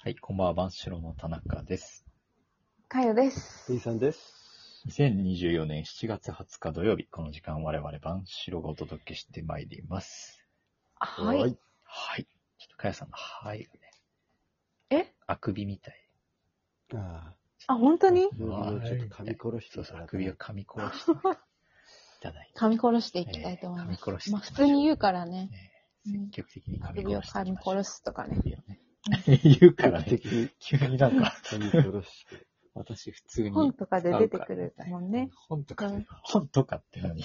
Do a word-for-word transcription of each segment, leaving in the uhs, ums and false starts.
はい、こんばんは、万志郎の田中です。 かよです。 イさんです。 にせんにじゅうよねんしちがつはつか土曜日、この時間我々万志郎がお届けしてまいります。 はい。 はい。 はい。ちょっとかやさんのはいがね、 えあくびみたい。 ああ、本当にあ、首をちょっと噛み殺してそうそう、 いただかないあくびを噛み殺していただいて。 噛み殺していきたいと思います。 えー噛み殺していきまあましょう普通に言うからね。 ね積極的に噛み首を殺して噛みいきましょう。 殺すとかね。 首をね言うからね、 定期的に急になんか、 噛み殺して。 私普通に。 本とかで出てくるもんね。 本とかうん、 本とかって何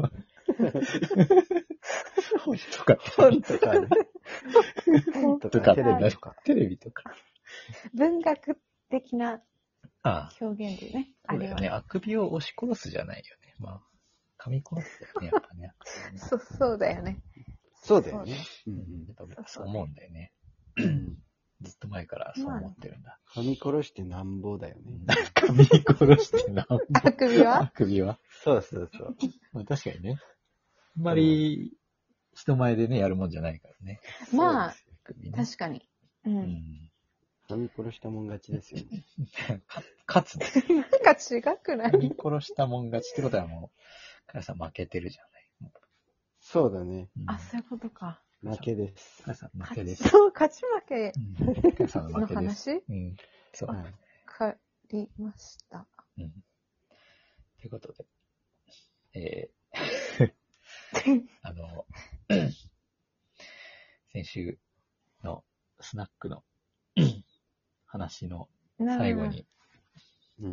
本とかって本とかね。本とかテレビとか。 テレビとか。 文学的なああ、 表現でね。あれはそうだよね。あくびを押し殺すじゃないよね。まあ、噛み殺すだよね、やっぱね。 そう、そうだよね。 そうだよね。 ううんんやっぱそう思うんだよね。 うん。 ずっと前からそう思ってるんだ。 噛み殺してなんぼだよね。 噛み殺してなんぼ。 あくびはあくびはそうそうそう。 まあ確かにね。あんまり人前でね、やるもんじゃないからね。 まあ、 あくびね確かに。う。 うんん。 噛み殺したもん勝ちですよね。 か勝つね。 なんか違くな噛みい殺したもん勝ちってことはもう、かやさん負けてるじゃない。 そうだね。 うんあ、そういうことか。 負けです。 かやさん負けです。 そう、勝ち負けうん。かやさんのの負けです。 話うん。そう。 はい。 わかりました。 うん。ということで、えー、あの、先週のスナックの話の最後に、 うん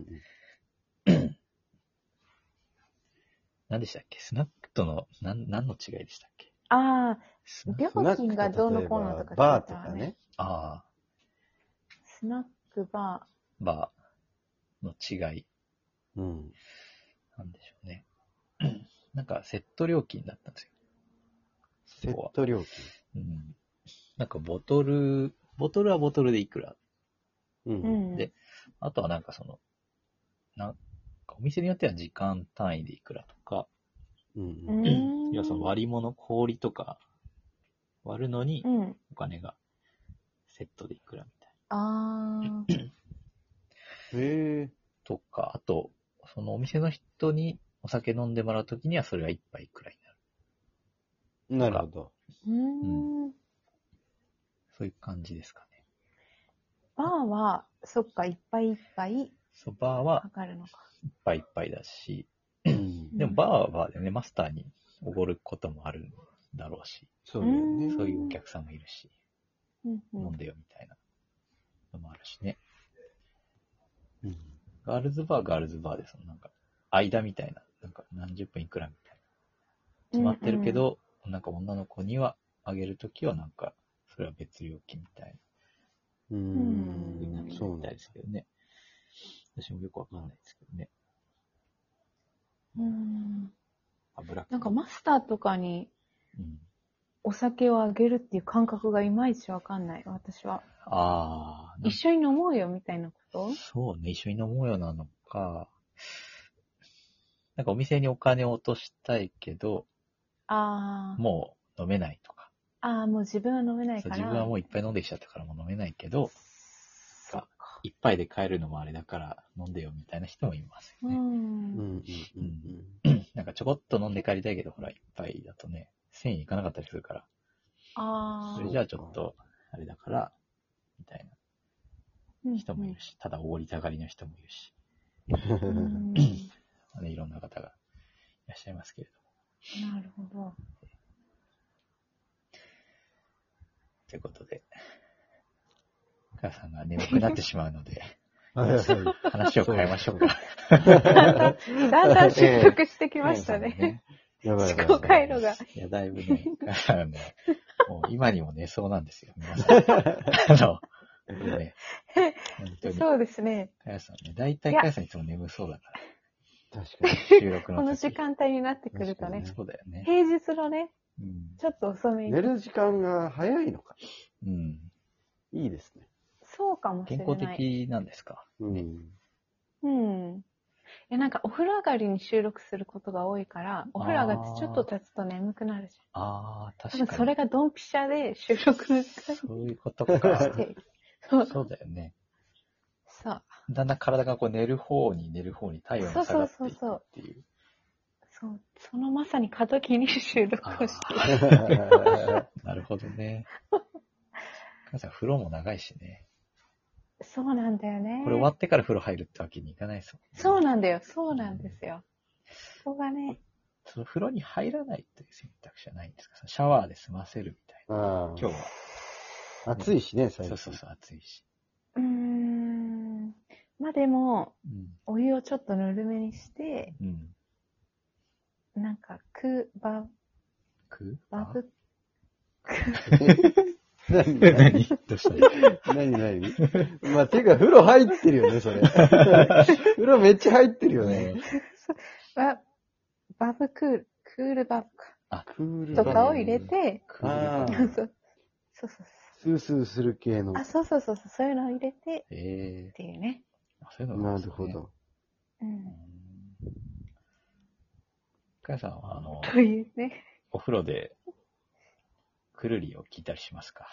何でしたっけスナックとの何、何の違いでしたっけああ、 スナ料うん。 金がどうのこうのとか聞いたバわーとかね。 ああ、 スナックババーの違いうん。 なんでしょうね。なんかセット料金だったんですよ。 セット料うん。なんかボトル、ボトルはボトルでいくら。 金。う。 ー。うんん。 であとはなんかその、なんかお店によっては時間単位でいくらとか、 うんううん。 ーん。 いやその割り物、氷とか割るのにうん。 お金がセットでいくらみたいあー。 へえ。 な。とか、あと、そのお店の人にお酒飲んでもらうときにはそれが一杯いくらになる。 なるほど。 うーん。 そういう感じですかね。 バーは、そっか、いっぱいいっぱいそう、バーはかかるのか。 いっぱいいっぱいだし、 うん。 でもバーはバーでね、マスターにおごることもあるんだろうし、 そうだよね。 そういうお客さんもいるし、 うんうん。 飲んでよみたいなのもあるしね。 うん。 ガールズバー、ガールズバーで、そのなんか、間みたいな、なんか何十分いくらみたいな。決まってるけど、なんか女の子にはあげるときはなんか、それは別料金みたいな。 うーうんん。そうなんだみたいですけどね。私もよくわかんないですけどね。 うん。うん。 油なんかマスターとかにうん。 お酒をあげるっていう感覚がいまいちわかんない、私は。 ああ、なん一緒に飲もうよみたいなことそうね、一緒に飲もうよなのか、なんかお店にお金を落としたいけど、 ああ。 もう飲めないとか。 ああ、もう自分は飲めないそうから。 自分はもういっぱい飲んできちゃったからもう飲めないけど、 そっか。 一杯で帰るのもあれだから飲んでよみたいな人もいますよね。 うん。 うんうんうんなんかちょこっと飲んで帰りたいけど、ほら、一杯だとね、せんえんいかなかったりするから、 ああ。 それじゃあちょっと、あれだから、みたいな人もいるし、ただおごりたがりの人もいるし、 うん。うんまあね、いろんな方がいらっしゃいますけれども。 なるほど。 ということで、母さんが眠くなってしまうので、 はいはい。 話を変えましょうか。 だんだん、だんだん失速してきましたね。 ね。 やばいやばい思考回路が。 いや、だいぶね、あのね、もう今にも寝そうなんですよ、皆さん。あの、ね、本当に。 そうですね。 かやさんね、だいたいかやさんいつも眠そうだから。 確かに。 収録の時。 この時間帯になってくるとね確かにね。 そうだよね。 平日のね、 うん。 ちょっと遅めに。 寝る時間が早いのか。 うん。 いいですね。 そうかもしれ健ない。 康的なんですか。 うん。 うん。いや、なんかお風呂上がりに収録することが多いから、お風呂上がってちょっと経つと眠くなるじああ、 ゃん。多確かに。 分それがドンピシャで収録の時間そういうことにか。 している。 そうだよね。 そう。 だんだん体がこう寝る方に寝る方に体温が下がっていくっていう。 そう。そのまさに過渡期に収録をして。 なるほどね。母さん、風呂も長いしね。 そうなんだよね。 これ終わってから風呂入るってわけにいかないですもんね。 そうなんだよ。そうなんですよ。そこがね。 その風呂に入らないという選択肢はないんですか？シャワーで済ませるみたいな。 あ今日は。 あ。暑いしね、最近。 そうそうそう、暑いし。 うーん。まあでも、 うん。 お湯をちょっとぬるめにして、 うん。 なんか、クー、バ、 くバブ、 何何何どうした何何まあ、てか、風呂入ってるよね、それ。風呂めっちゃ入ってるよね。 バ、バブクール、クールバブか。 クールとかを入れて、 ああそうそうそうそう。 スースーする系の。 あ、そうそうそうそう、そういうのを入れて、 えっていうね。 ー、あそういうのがあなんですね。 るほど。 うん。 かやさんは、あの、 というね。 お風呂で、くるりを聞いたりしますか？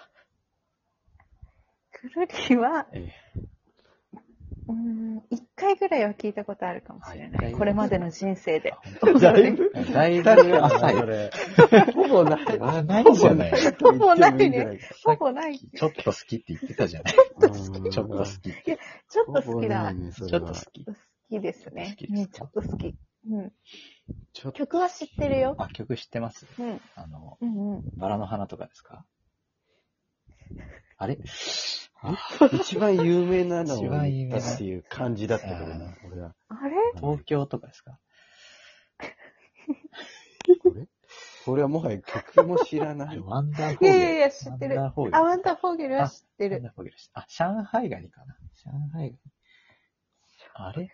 くるりは、 えうーん、一回ぐらいは聞いたことあるかもしれない。 あ一回ぐらいこれまでの人生で。 だいぶ、 えだいぶ浅い。 それ。ほぼない。 あ、ないじゃない。 ほぼないね。ほぼない。 ちょっと好きって言ってたじゃない。 うんちょっと好きって。 ちょっと好きだわ。 ほぼないねそちれはょっと好き。 好きですね。 ちょっと好きですかね、ちょっと好き。うん。 ちょっと曲は知ってるよ。 あ、曲知ってます？ うん。 あの、 うんうん。 バラの花とかですか？あれ一番有名なのを一番有名な言ったっていう感じだったけどな、俺は。 あれ東京とかですか？ これこれはもはや曲も知らない。 ワンダーフォーゲル。 いやいやいや、知ってる。 ワンダーフォーゲル。 あ、ワンダーフォーゲルは知ってる。 ワンダーフォーゲル。あ、上海ガニかな。上海ガニ。あれ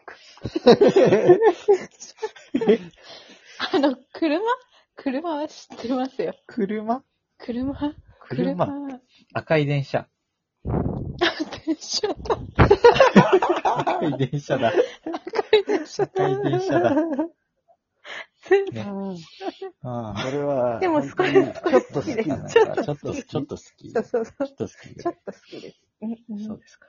あの、車車は知ってますよ。 車車車赤い電車。 電車だ。 赤い電車だ。 赤い電車赤い電車だ。 全ね。あこれは、 でも本当にちょっと好きでなすちょっとちょっと、ちょっと好き。 そうそうそう。 ちょっと好きぐちょらい。 っと好きです。うんうんそうですか。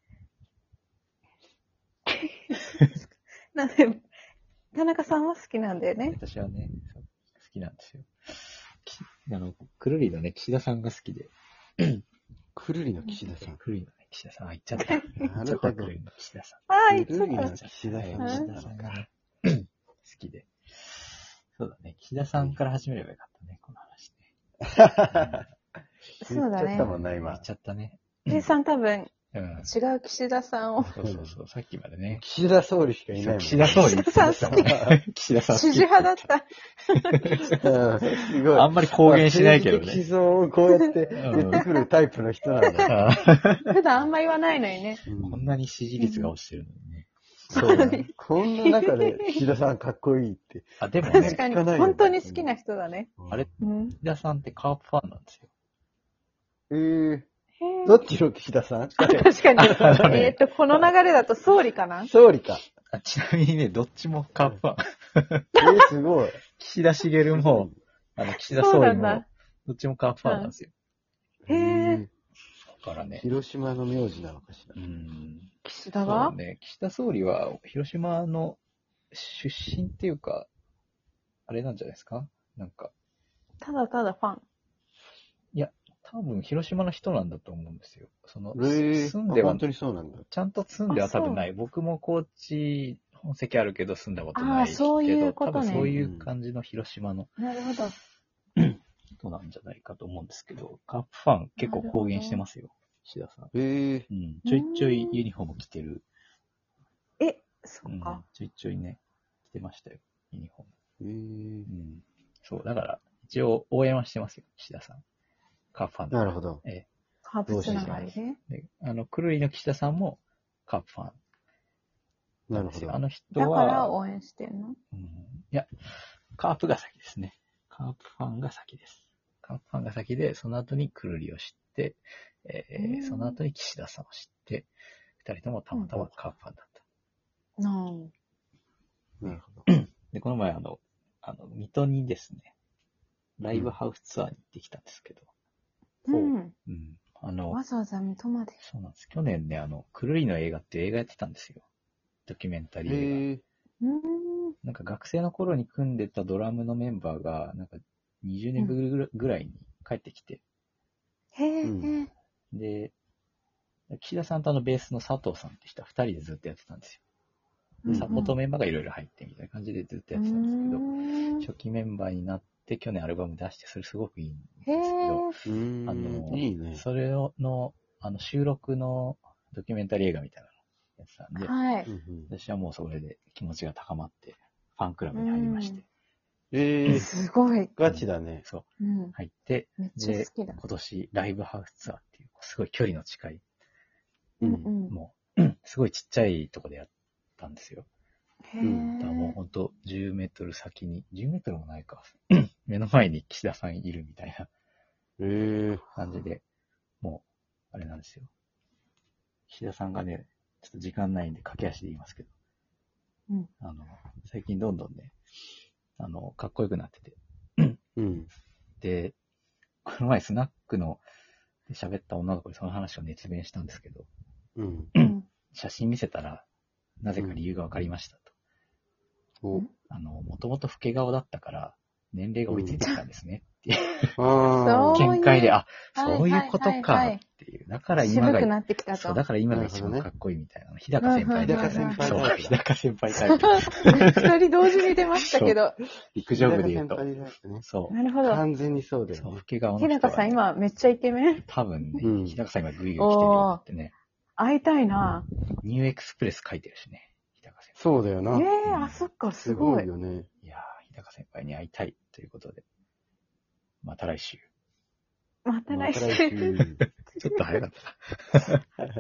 なんで、田中さんは好きなんだよね。 私はね、そう好きなんですよ。きあの、くるりのね、岸田さんが好きで。 くるりの岸田さん。 くるりのね、岸田さん。あ、言っちゃった。言っちゃった、 なるほどくるりの岸田さん。 ああ、いつもくるり。の岸田さんはいだ岸田さんがね、好きで。そうだね、岸田さんから始めればよかったね、この話ね。 そうだね言っちゃった。もんな、今言っ。ちゃったね。 岸田さん多分、 うん。 違う岸田さんを、 そうそうそう、さっきまでね。 岸田総理しかいないもん。 岸田総理。 岸田さん好き岸田さん好き。 支持派だった。 うんすごい。 あんまり公言しないけどね。 政治的思想をこうやって言ってくるタイプの人なんだ。 あ普段あんま言わないのにね。 うんこんなに支持率が落ちてるのにね。 そうだね。こんな中で岸田さんかっこいいって。 あ、でもね、 確かに、 聞かないよね本当に好きな人だね。 あれうん。 岸田さんってカープファンなんですよ。 えー、 へーどっちの岸田さん確かに。えっと、この流れだと総理かな総理か。 あちなみにね、どっちもカープファン。 えー、すごい。 岸田茂も、あの、岸田総理もそうなんだ、 どっちもカープファンなんですよ。 へーだからね。 広島の名字なのかしらう。ん。 岸田そうがね。岸田総理は、広島の出身っていうか、あれなんじゃないですか？なんか、 ただただファン。 多分広島の人なんだと思うんですよ。その、 えー、 住んではあ本当にそうなんだ。 ちゃんと住んでは多分ない。僕も高知本籍あるけど住んだことないあーけど、 そういうことね多分そういう感じの広島のなるほど。 人なんじゃないかと思うんですけど、カープファン結構公言してますよ、岸田さん。 えー、 うん、ちょいちょいユニフォーム着てる。 え、そうんっか。、 ちょいちょいね、着てましたよ、ユニフォーえー、 ム。うん、そう、だから一応応援はしてますよ、岸田さん。カープファンだからなるほど。 ええカープつながりね。 で、あの、くるりの岸田さんもカープファンなるほどなんですよ。あ。の人だは、 から応援してんのうん、いや、カープが先ですね。カープファンが先です。カープファンが先で、その後にくるりを知って、えーうんその後に岸田さんを知って、二人ともたまたまカープファンだった。 なんなるほど。 で、この前あの、あの、水戸にですね、ライブハウスツアーに行ってきたんですけど、 うん。 うん、 あの、 わざわざ水戸まで。 そうなんです。去年ね、あの、狂いの映画っていう映画やってたんですよ。ドキュメンタリー映画。 へえ。 うーん。 なんか学生の頃に組んでたドラムのメンバーが、なんかにじゅうねんぶりぐらいに帰ってきて、 へえ、 うんで、岸田さんとあのベースの佐藤さんって人は二人でずっとやってたんですよ。 うんでサポートメンバーがいろいろ入ってみたいな感じでずっとやってたんですけど、 うーん初期メンバーになって去年アルバム出して、それすごくいいんですけへえ。 ど、 うーん。 あのいいね。 それの、あの収録のドキュメンタリー映画みたいなのやってたんで、 はい。 うんうん私はもうそれで気持ちが高まって、ファンクラブに入りまして、 ええ、 すごい。 ガチだね。 そう、 うん。 入って、 めっちゃで、 好きだ。 今年ライブハウスツアーっていう、すごい距離の近い、 うんうん。 もう、すごいちっちゃいとこでやったんですよ。 へうんだからもうえ。 ほんとじゅうメートル先に、じゅうメートルもないか、目の前に岸田さんいるみたいなええ。 感じで、もう、あれなんですよ。岸田さんがね、ちょっと時間ないんで駆け足で言いますけど、 うん。 あの、最近どんどんね、あの、かっこよくなってて、 うん。 で、この前スナックので喋った女の子にその話を熱弁したんですけど、 うん。 うん。 写真見せたら、なぜか理由が分かりましたと。 お。 あの、もともと老け顔だったから、年齢が追いついてきたんですねっていう、 ああ。 そういう見解で、あ、 はいそういうことかはいはいはいっていう。だから今渋が、 くなってきたそう、 と。 だから今が一番かっこいいみたいな。日高先輩みたいな。 日高先輩そう、 タイプだ日高先輩タイプ。 二人同時に出ましたけど。 陸上部で言うと。 日高先輩タイプねそう。 なるほど。 完全にそうだそう、 よね老。け顔の人はね日高さん今めっちゃイケメン。 多分ね、 うん日高さん今グイグイ来てるようになってね。 会いたいな。 ニューエクスプレス書いてるしね。日高先そうだよな。 ええー、あ、そっか、すすごい。 ごいよね。 輩。いやー、日高先輩に会いたいということで。また来週。 また来また来週。 週ちょっと早かった。